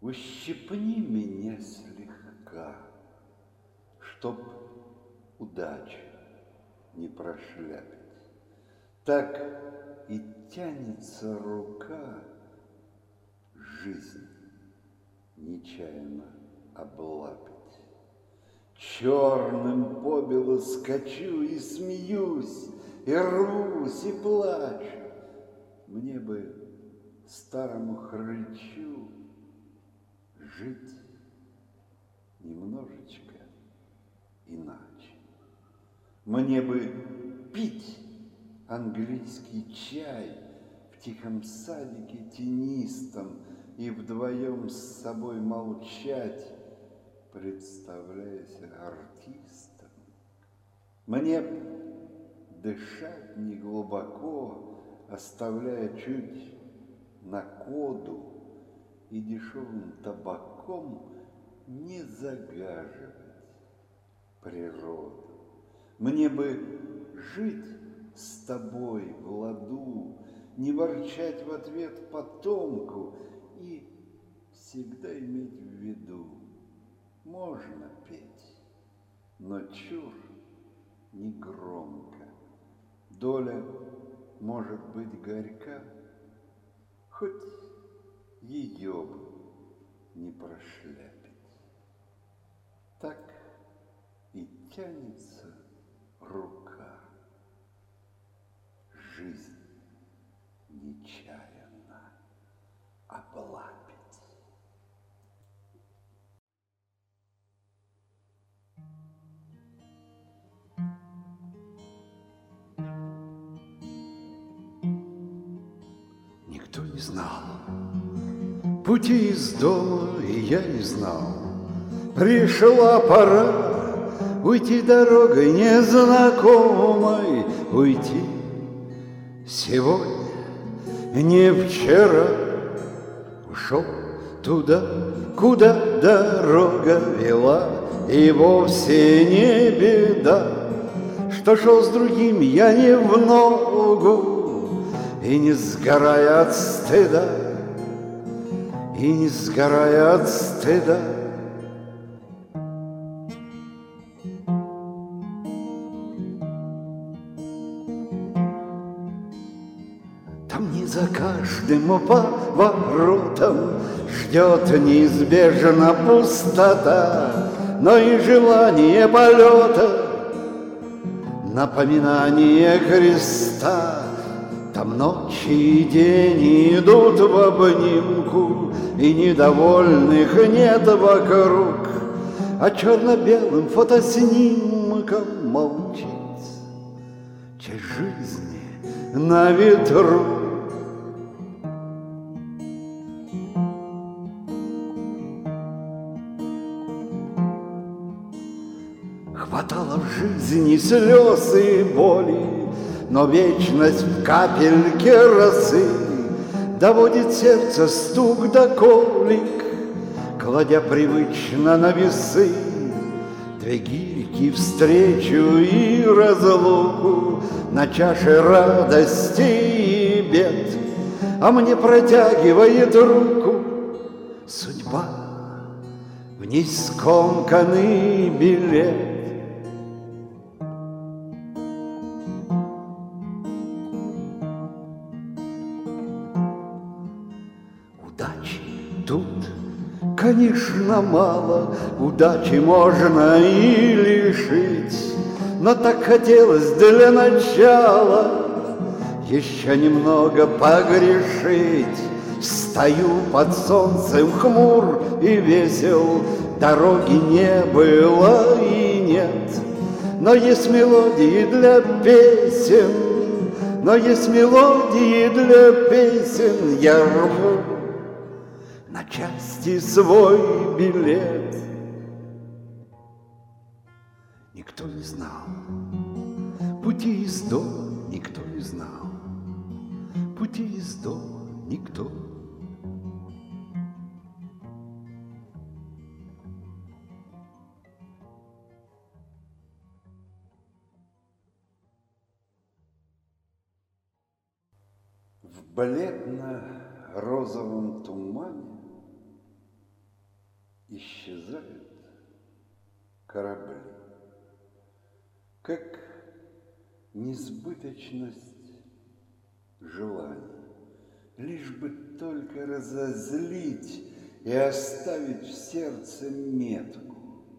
Ущипни меня слегка, чтоб удачу не прошляпить. Так и тянется рука жизнь нечаянно облапить. Черным побелу скачу и смеюсь, и рвусь, и плачу. Мне бы старому хрычу жить немножечко иначе. Мне бы пить английский чай в тихом садике тенистом и вдвоем с собой молчать, представляясь артистом. Мне б дышать неглубоко, оставляя чуть на коду, и дешевым табаком не загаживать природу. Мне бы жить с тобой в ладу, не ворчать в ответ потомку и всегда иметь в виду: можно петь, но чур не громко. Доля может быть горька, хоть ее бы не прошляпить. Так и тянется рука жизнь нечаянно облапить. Никто не знал пути из дома, и я не знал. Пришла пора уйти дорогой незнакомой, уйти сегодня, не вчера. Ушел туда, куда дорога вела, и вовсе не беда, что шел с другим я не в ногу, и не сгорая от стыда, и не сгорая от стыда. Там не за каждым поворотом ждет неизбежно пустота, но и желание полета, напоминание креста. Там ночи и день идут в обнимку, и недовольных нет вокруг, а черно-белым фотоснимком молчит часть жизни на ветру. Хватало в жизни слез и боли, но вечность в капельке росы доводит сердце стук до колик, кладя привычно на весы две гирьки встречу и разлуку на чаше радости и бед. А мне протягивает руку судьба в ней скомканный билет. Удачи тут, конечно, мало, удачи можно и лишить, но так хотелось для начала еще немного погрешить. Стою под солнцем хмур и весел, дороги не было и нет, но есть мелодии для песен, но есть мелодии для песен. Я рву на части свой билет. Никто не знал пути из дома, никто не знал пути из дома, никто. В бледно-розовом тумане исчезают корабли, как несбыточность желаний, лишь бы только разозлить и оставить в сердце метку.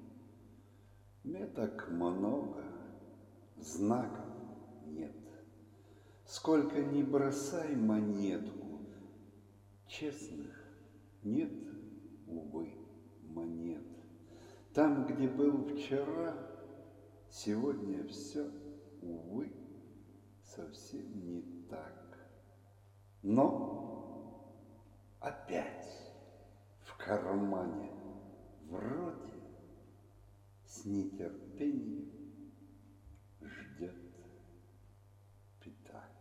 Меток много, знаков нет. Сколько ни бросай монетку, честных нет, увы, монет. Там, где был вчера, сегодня все, увы, совсем не так. Но опять в кармане вроде с нетерпением ждет пятак.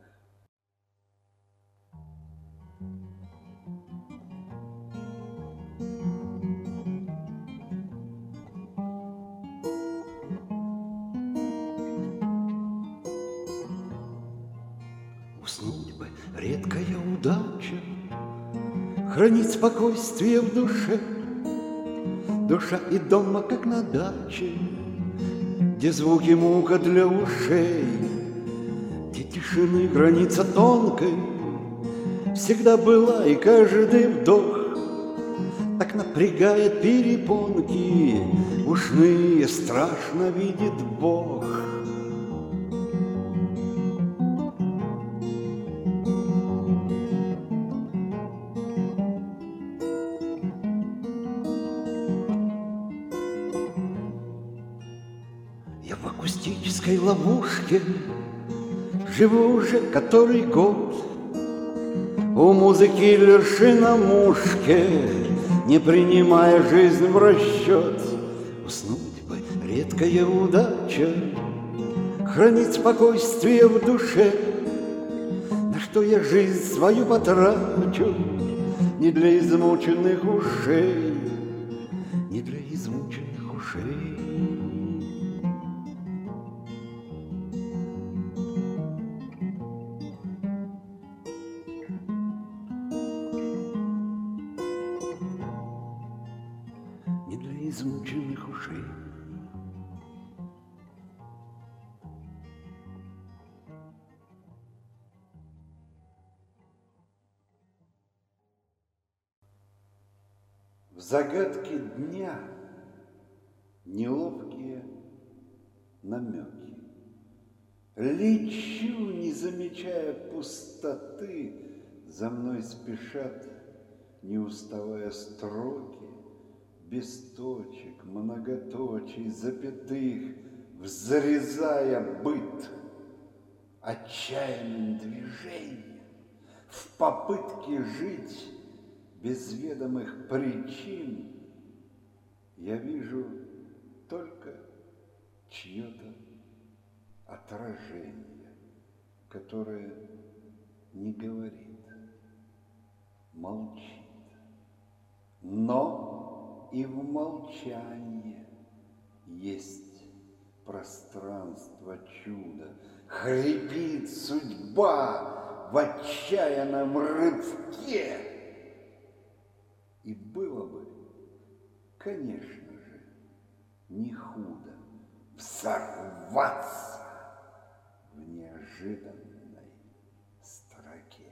Уснуть бы редкая удача, хранить спокойствие в душе. Душа и дома, как на даче, где звуки мука для ушей, где тишины граница тонкой всегда была, и каждый вдох так напрягает перепонки ушные, страшно видит Бог. Я в акустической ловушке живу уже который год. У музыки лишь на мушке, не принимая жизнь в расчет. Уснуть бы редкая удача, хранить спокойствие в душе. На что я жизнь свою потрачу, не для измученных ушей, не для измученных ушей. Не для измученных ушей. В загадке дня неловкие намеки. Лечу, не замечая пустоты, за мной спешат, не уставая строки, без точек, многоточий, запятых, взрезая быт отчаянным движением в попытке жить без ведомых причин. Я вижу только чье-то отражение, которое не говорит, молчит, но и в молчании есть пространство чуда. Хрипит судьба в отчаянном рывке. И было бы, конечно же, не худо взорваться в неожиданной строке.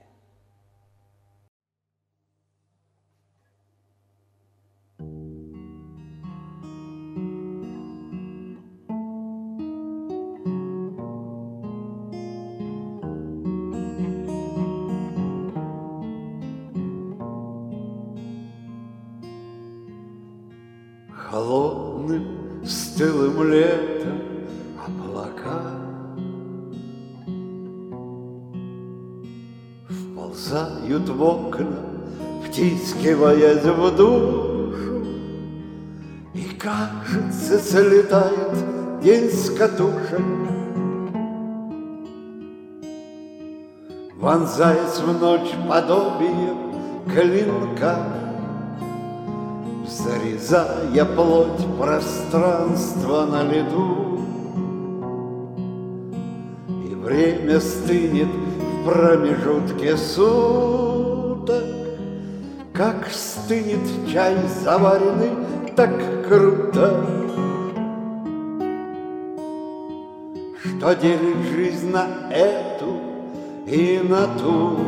Холодным, стылым летом облака вползают в окна, втискиваясь в душу, и, кажется, слетает день с катушек, вонзаясь в ночь подобие клинка, зарезая плоть пространства на лету. И время стынет в промежутке суток, как стынет чай, заваренный так круто, что делит жизнь на эту и на ту.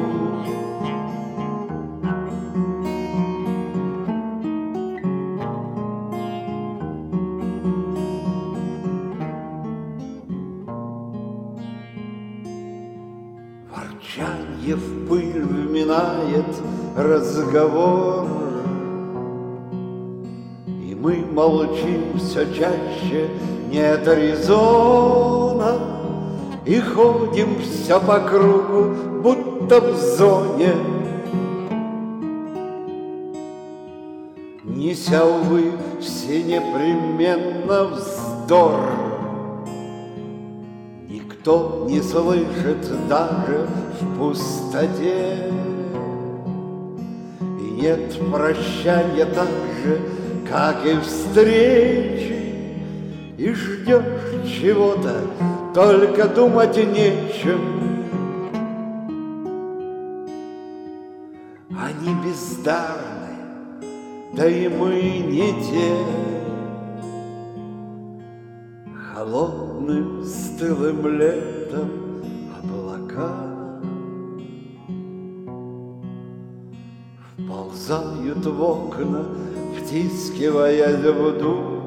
Ворчанье в пыль вминает разговор, и мы молчим все чаще, нет резона, и ходим все по кругу, будто в зоне, неся, увы, все непременно вздор. Никто не слышит даже в пустоте, и нет прощания так же, как и встречи, и ждешь чего-то, только думать нечем. Они бездарны, да и мы не те. Холодным стылым летом облака вползают в окна, втискивая в душу.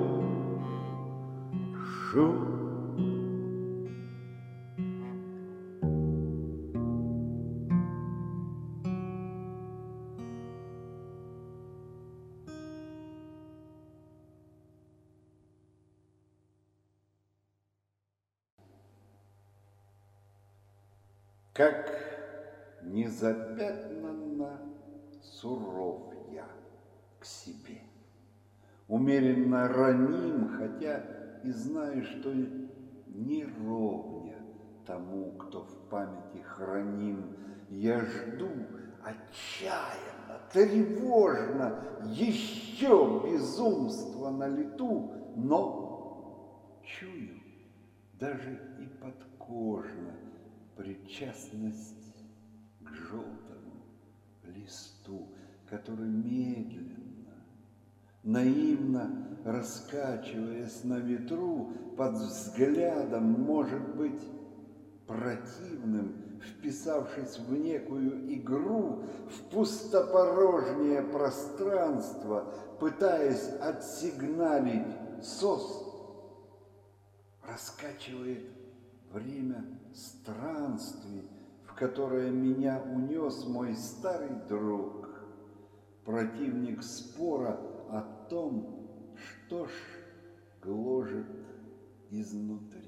Как незапятнанно суров я к себе, умеренно раним, хотя и знаю, что не ровня тому, кто в памяти храним. Я жду отчаянно, тревожно, еще безумство на лету, но чую даже и подкожно причастность к желтому листу, который медленно, наивно раскачиваясь на ветру, под взглядом, может быть, противным, вписавшись в некую игру, в пустопорожнее пространство, пытаясь отсигналить сос, раскачивает время странствий, в которое меня унес мой старый друг, противник спора о том, что ж гложет изнутри.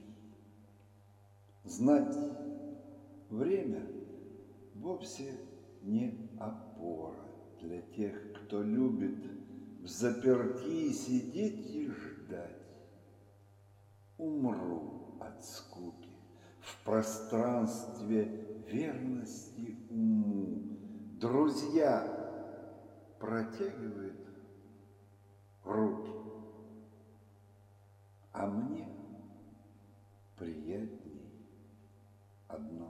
Знать время вовсе не опора для тех, кто любит взаперти сидеть и ждать. Умру от скуки в пространстве верности уму. Друзья протягивают руки, а мне приятней одно.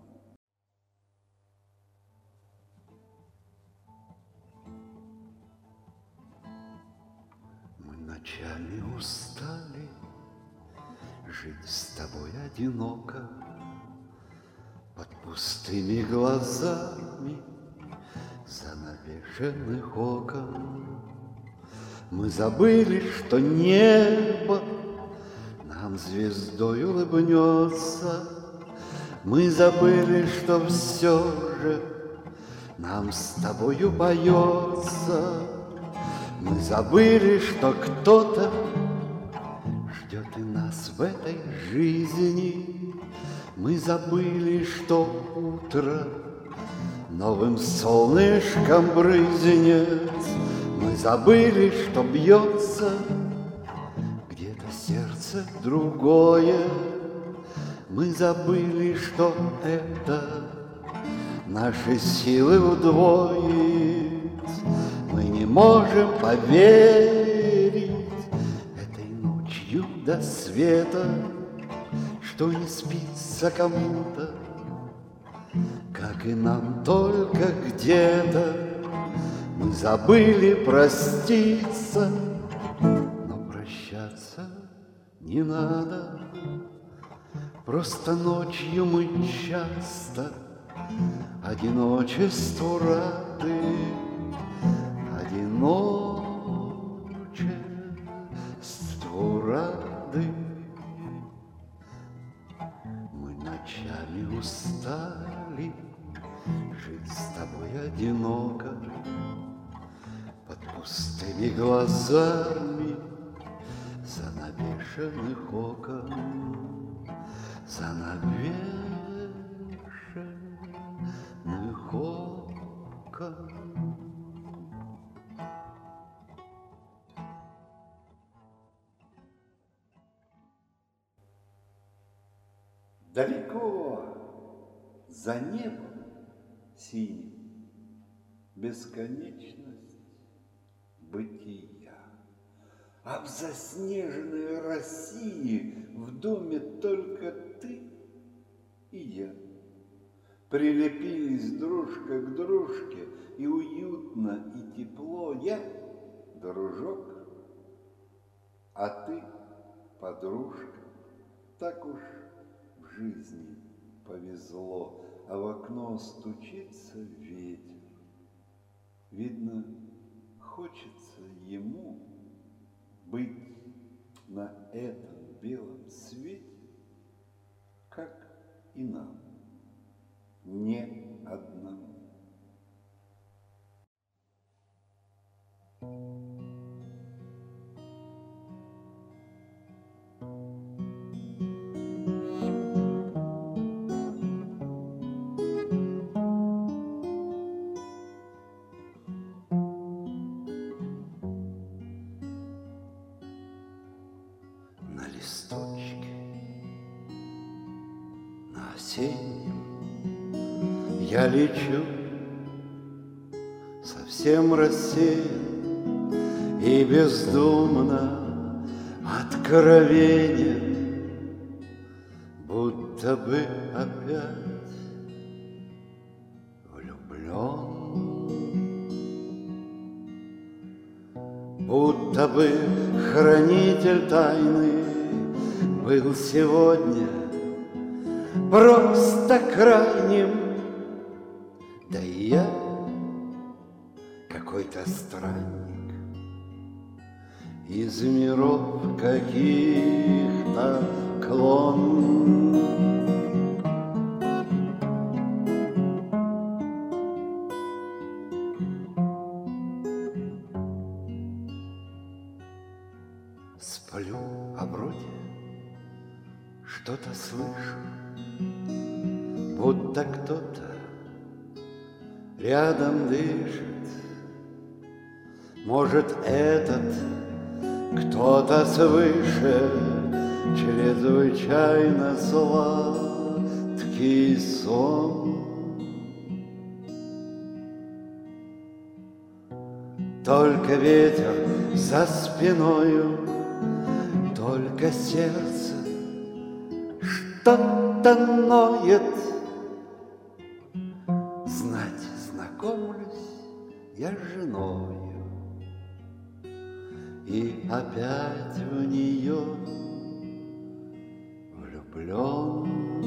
Мы ночами устали жить с тобой одиноко, под пустыми глазами занавешенных окон. Мы забыли, что небо нам звездой улыбнется. Мы забыли, что все же нам с тобою поется. Мы забыли, что кто-то ждет и нас в этой жизни. Мы забыли, что утро новым солнышком брызнет. Мы забыли, что бьется где-то сердце другое. Мы забыли, что это наши силы удвоит. Мы не можем поверить этой ночью до света, что не спится кому-то, как и нам только где-то. Мы забыли проститься, прощаться не надо, просто ночью мы часто одиночеству рады, одиночеству рады. Мы ночами устали жить с тобой одиноко, под пустыми глазами занавешенных окон, занавешенных окон. Далеко за небом синим бесконечность бытия, а в заснеженной России в доме только ты и я. Прилепились дружка к дружке, и уютно, и тепло. Я дружок, а ты подружка. Так уж в жизни повезло, а в окно стучится ветер. Видно, хочется ему быть на этом белом свете, как и нам, не одному. На листочке, на осеннем я лечу, совсем рассеян и бездумно откровенен, будто бы опять влюблен, будто бы хранитель тайны был сегодня просто крайним, да и я какой-то странник из миров каких-то клон. Сплю, а вроде что-то слышу, будто кто-то рядом дышит. Может, этот кто-то свыше чрезвычайно сладкий сон. Только ветер за спиною, только сердце что-то ноет. Знать, знакомлюсь я с женою, и опять в нее влюблен.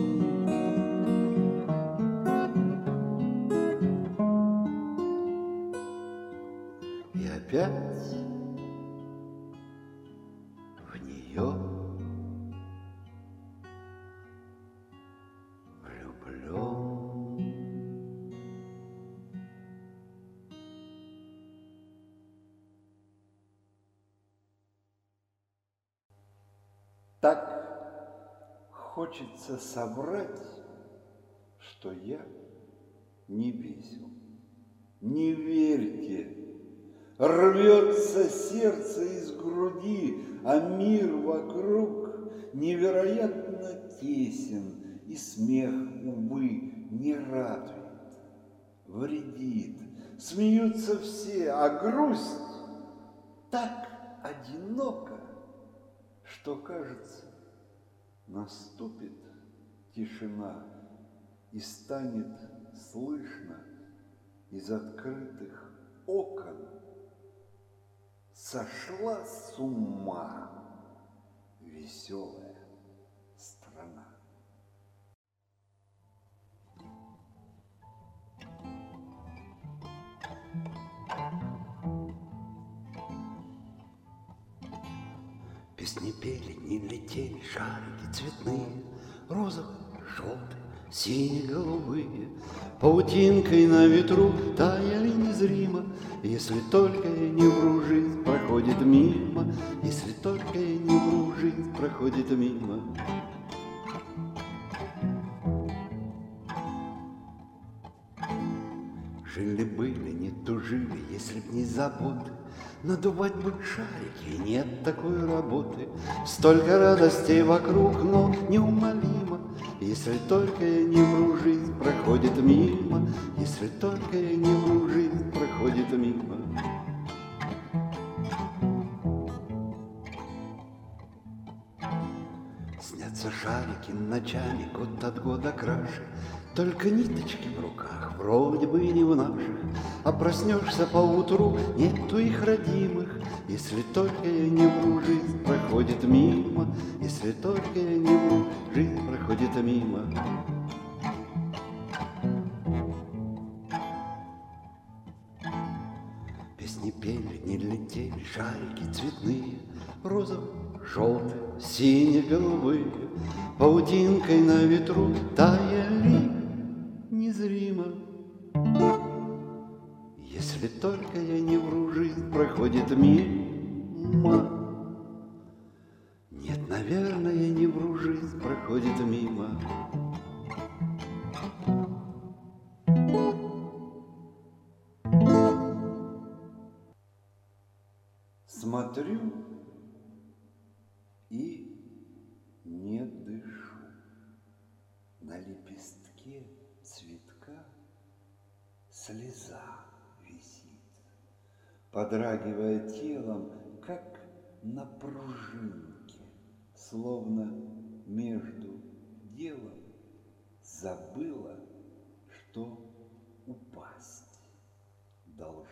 И опять в нее влюблен. Так хочется соврать, что я не весел. Не верьте, рвется сердце из груди, а мир вокруг невероятно тесен, и смех, увы, не радует, вредит. Смеются все, а грусть так одинока, что, кажется, наступит тишина и станет слышно из открытых окон: сошла с ума веселая страна. Песни пели, не летели шарики цветные, розовые, желтые, сине-голубые, паутинкой на ветру таяли незримо. Если только я не вру, жизнь проходит мимо, если только я не вру, жизнь проходит мимо. Жили-были, не тужили, если б не заботы, надувать бы шарики, нет такой работы. Столько радостей вокруг, но неумолимо. Если только я не вру, жизнь проходит мимо, если только я не вру, жизнь проходит мимо. Снятся шарики ночами, год от года краше, только ниточки в руках, вроде бы и не в наших. А проснешься поутру, нету их родимых. Если только я не вру, жизнь проходит мимо, если только я не вру, жизнь проходит мимо. Песни пели, не летели шарики цветные, розовые, желтые, сине-голубые, паутинкой на ветру таяли незримо. Если только я не вру, жизнь проходит мимо. Нет, наверное, я не вру, жизнь проходит мимо. Смотрю и не дышу. На лепестке цветка слеза висит, подрагивая телом, как на пружинке, словно между делом забыла, что упасть должна.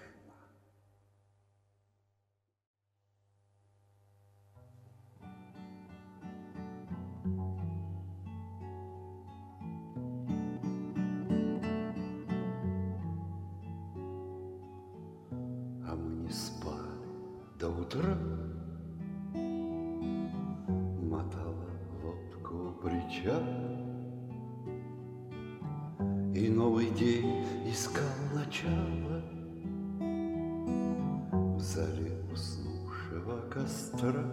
А мы не спали до утра, мотала лодку у причала, и новый день искал начало в зале уснувшего костра.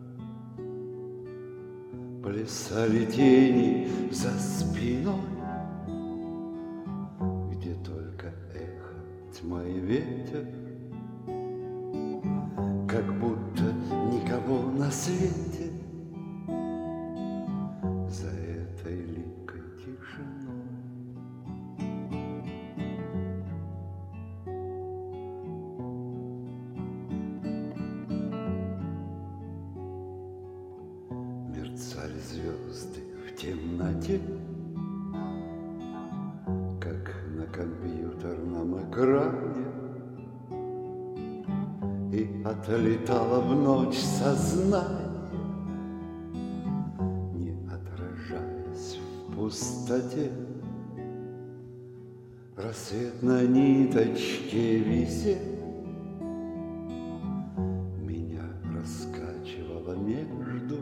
Плясали тени за спиной, где только эхо, тьма и ветер, как будто никого на свете за этой липкой тишиной. Мерцали звезды в темноте, как на компьютерном экране, и отлетало в ночь сознание, не отражаясь в пустоте. Рассвет на ниточке висел, меня раскачивало между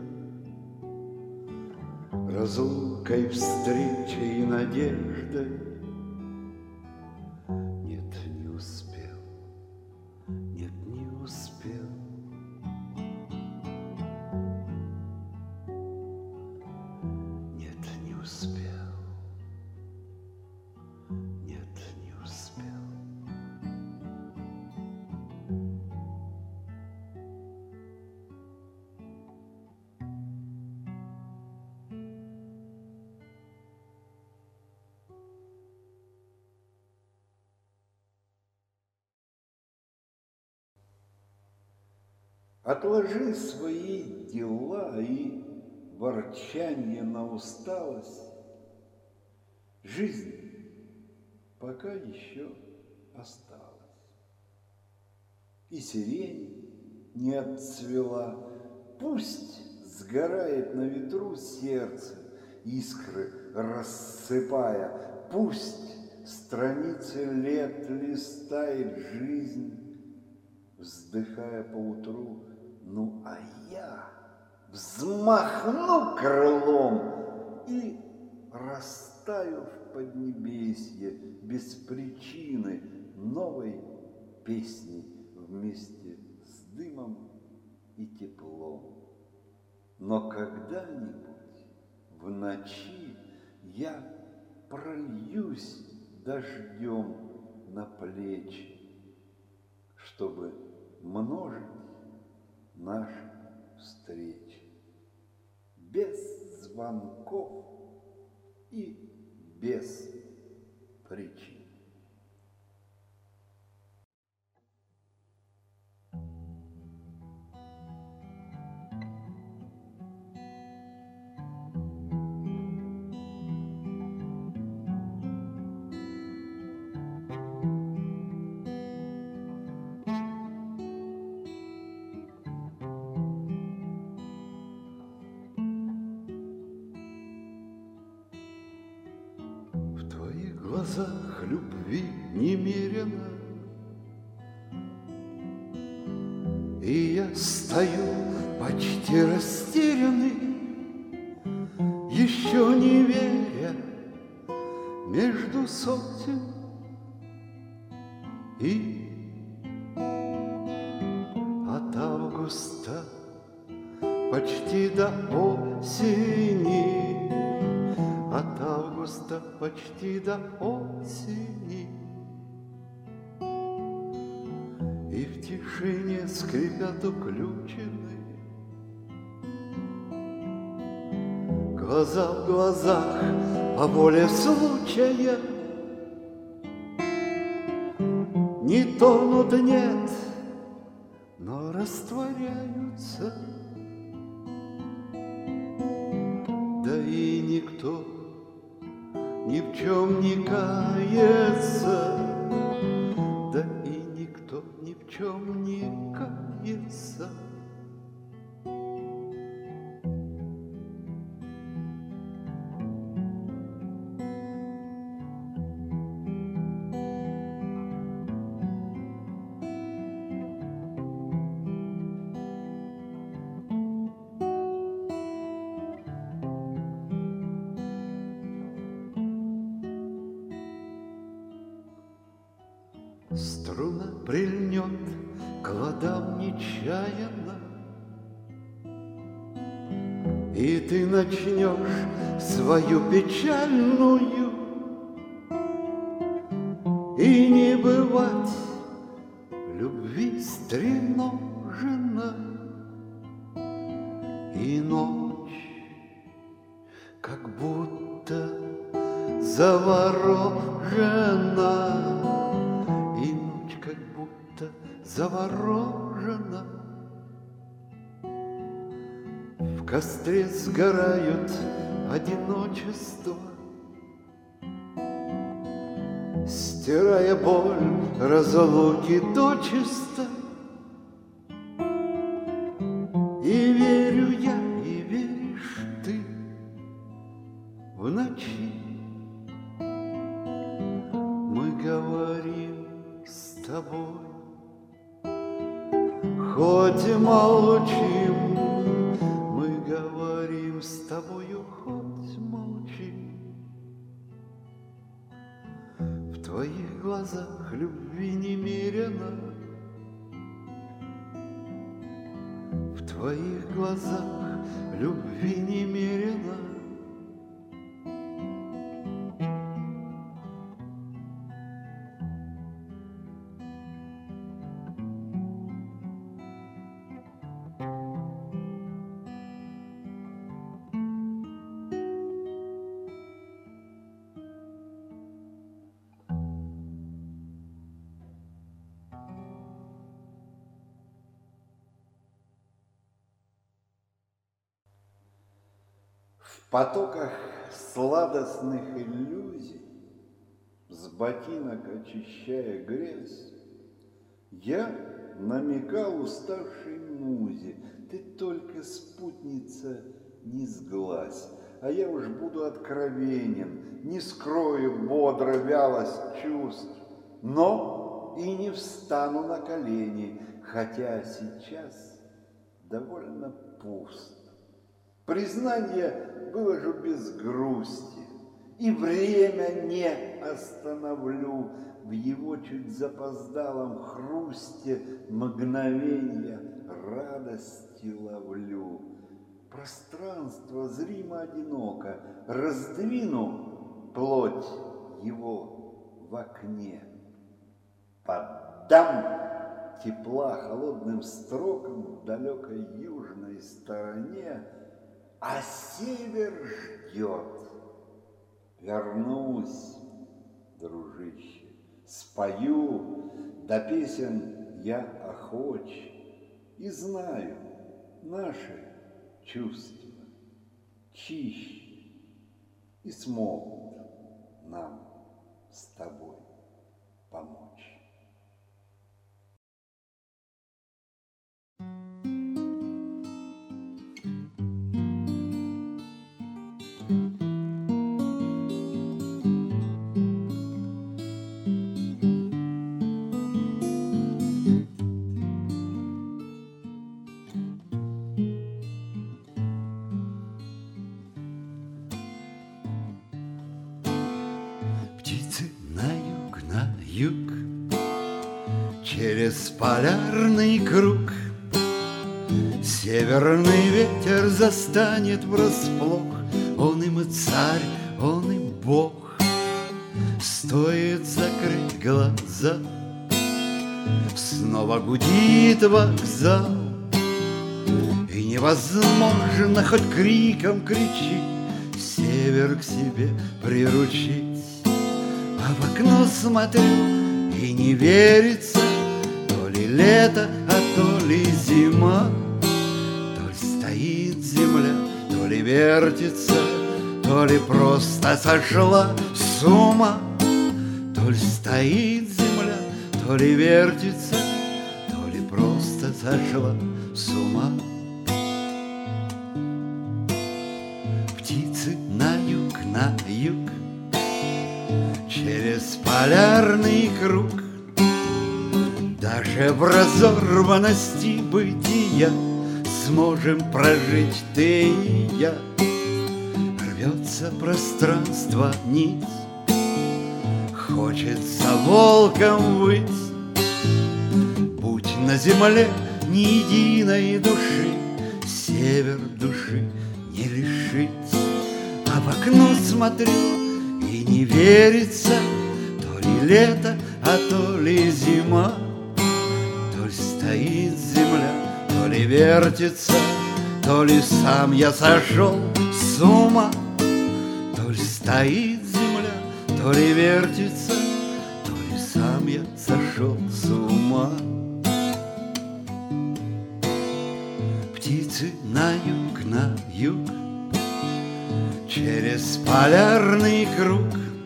разлукой, встречей и надеждой. Нет, не успел, нет, не успел. Нет, не успел. Нет, не успел. Отложи свои дела и ворчанье на усталость. Жизнь пока еще осталась. И сирень не отцвела. Пусть сгорает на ветру сердце, искры рассыпая. Пусть страницы лет листает жизнь, вздыхая поутру. Ну, а я взмахну крылом и растаю в поднебесье без причины новой песни вместе с дымом и теплом. Но когда-нибудь в ночи я прольюсь дождем на плечи, чтобы множить наши встречи без звонков и без причин. В твоих глазах любви немерено, и я стою почти растерянный, еще не веря между сотен, и от августа почти до осени, от августа почти до осени. И в тишине скрипят уключены глаза в глазах по воле случая. Не тонут, нет, но растворяются. Да и никто ни в чем не кается, да и никто ни в чем не кается. Струна прильнет к ладам нечаянно, и ты начнешь свою печальную, и не бывать любви стреножена, и ночь как будто заворожена, заворожена. В костре сгорают одиночество, стирая боль разлуки дочисто. И верю я, и веришь ты в ночи. Мы говорим с тобой, хоть и молчим, мы говорим с тобою, хоть молчим. В твоих глазах любви немерено, в твоих глазах любви немерено. В потоках сладостных иллюзий, с ботинок очищая грязь, я намекал уставшей музе, ты только, спутница, не сглазь, а я уж буду откровенен, не скрою бодро вялость чувств, но и не встану на колени, хотя сейчас довольно пуст. Признание выложу без грусти, и время не остановлю, в его чуть запоздалом хрусте мгновенья радости ловлю. Пространство зримо одиноко, раздвину плоть его в окне. Поддам тепла холодным строкам в далекой южной стороне, а север ждет. Вернусь, дружище, спою, до песен я охоч, и знаю, наши чувства чище и смогут нам с тобой помочь. Юг, через полярный круг северный ветер застанет врасплох. Он им и царь, он и бог. Стоит закрыть глаза, снова гудит вокзал, и невозможно хоть криком кричи, север к себе приручить. А в окно смотрю, и не верится, то ли лето, а то ли зима. То ли стоит земля, то ли вертится, то ли просто сошла с ума. То ли стоит земля, то ли вертится, то ли просто сошла с ума. Птицы на юг, через полярный круг. Даже в разорванности бытия сможем прожить ты и я. Рвется пространство вниз, хочется волком выть. Будь на земле ни единой души, север души не лишить. А в окно смотрю, и не верится, то ли лето, а то ли зима. То ли стоит земля, то ли вертится, то ли сам я сошел с ума. То ли стоит земля, то ли вертится, то ли сам я сошел с ума. Птицы на юг, через полярный круг.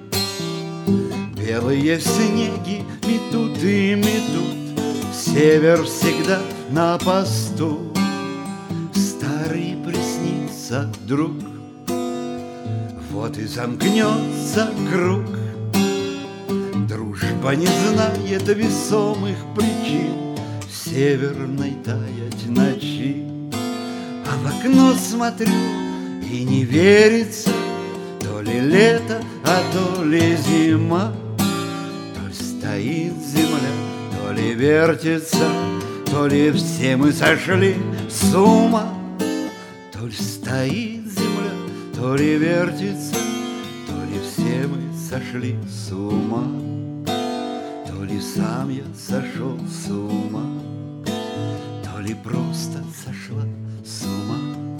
Белые снеги метут и метут, север всегда на посту. Старый приснится друг, вот и замкнется круг. Дружба не знает весомых причин в северной таять ночи. А в окно смотрю, и не верится, то ли лето, а то ли зима. То ли стоит земля, то ли вертится, то ли все мы сошли с ума. То ли стоит земля, то ли вертится, то ли все мы сошли с ума. То ли сам я сошел с ума, то ли просто сошла с ума.